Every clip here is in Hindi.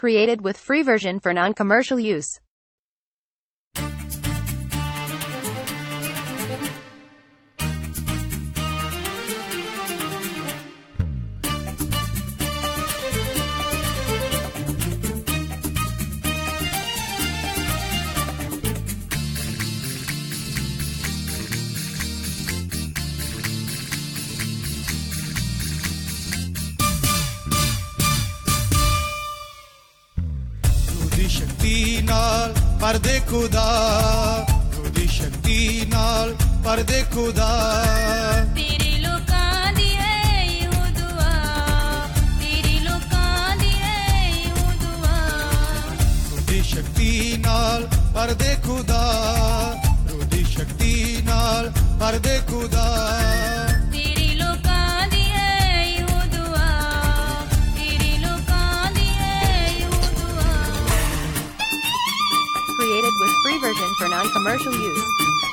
Created with free version for non-commercial use. शक्ति नाल परदे खुदा ओदी शक्ति नाल परदे खुदा तेरे लोकां दी है यो दुआ तेरे लोकां दी है यो दुआ ओदी शक्ति नाल परदे खुदा ओदी शक्ति नाल परदे खुदा तेरे लोकां दी है यो दुआ तेरे लोकां दी है यो दुआ Created with free version for non-commercial use.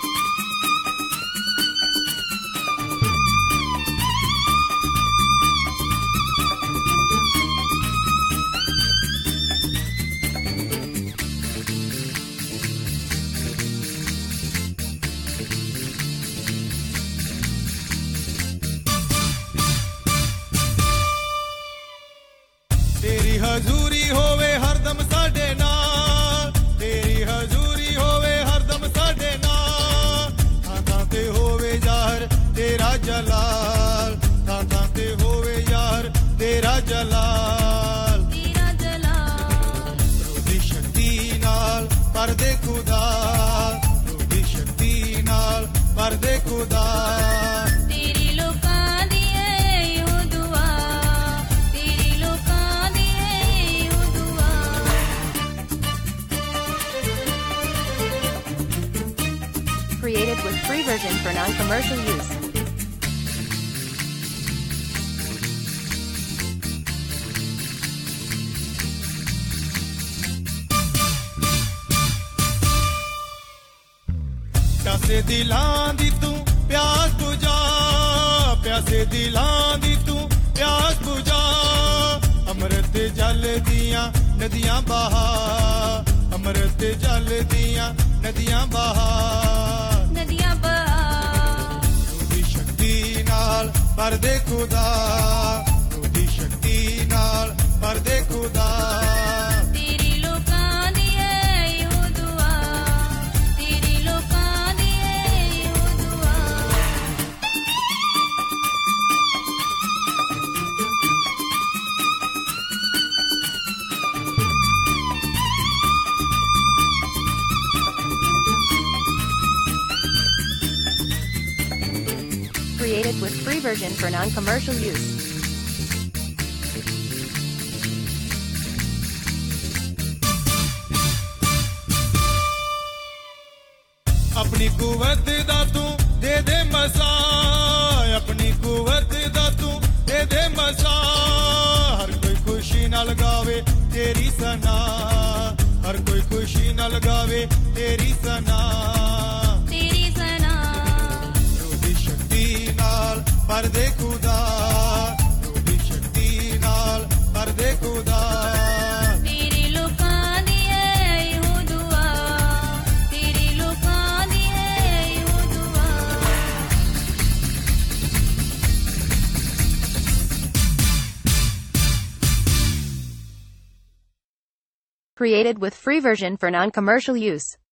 तेरी हजूरी होवे हरदम साडे नाल तेरी हजूरी होवे हरदम साडे नाल थां ते होवे यार तेरा जलाल थां ते होवे यार तेरा जलाल तेरा जलाल ओदी शक्ति नाल परदे खुदा ओदी शक्ति नाल परदे खुदा तेरे लोकां दी है यो दुआ तेरे लोकां दी है यो दुआ Created with free version for non-commercial use. प्यासे दिलां दी तू प्यास बुझा प्यासे दिलां दी तू प्यास बुझा अमृत जल दियां नदियां बहा अमृत जल दियां नदियां बहा नदियां बहा ओदी शक्ति नाल परदे खुदा ओदी शक्ति नाल परदे खुदा तेरे लोकां दी है यो दुआ तेरे लोकां दी है यो दुआ Created with free version for non-commercial use. अपनी कुवत दा तू दे मसा अपनी कुवत दा तू दे मसा हर कोई खुशी नाल गावे तेरी सना हर कोई खुशी नाल गावे तेरी सना तेरी सना ओदी शक्ति नाल परदे खुदा ओदी शक्ति नाल परदे खुदा तेरे लोकां दी है यो दुआ तेरे लोकां दी है यो दुआ Created with free version for non-commercial use.